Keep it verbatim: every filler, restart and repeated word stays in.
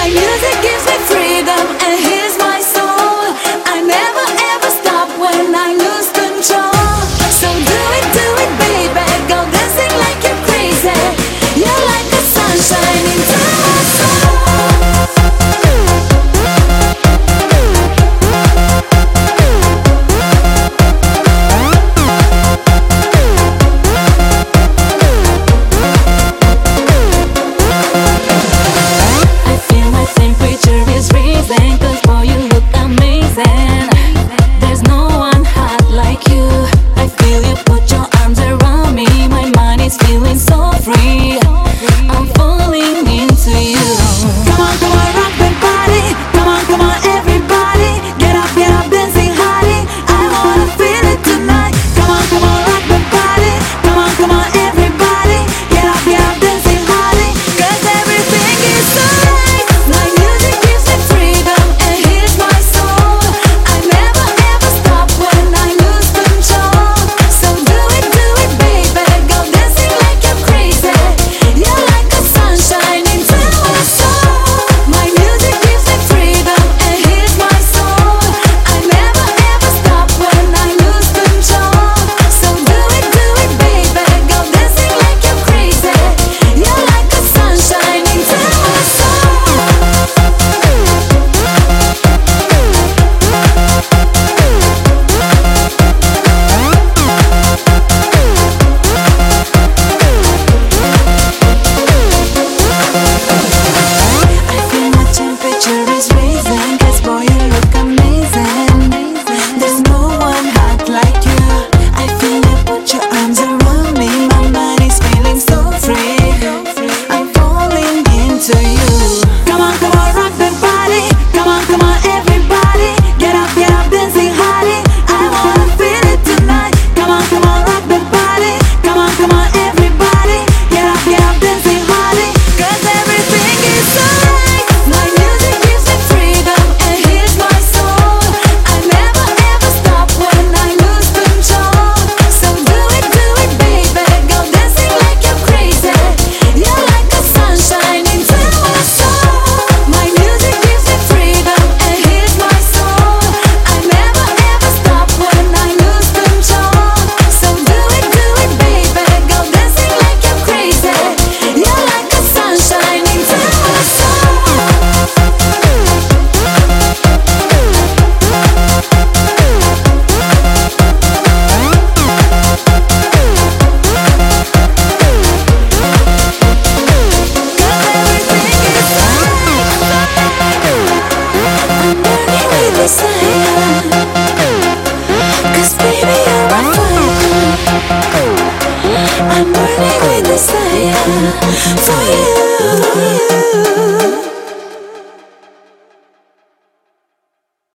My music gives me freedom and heals my soul. I never ever stop when I lose control. So do it, do it, baby. Go dancing like you're crazy. You're like the sunshine into my soul. I'm burning with desire for you.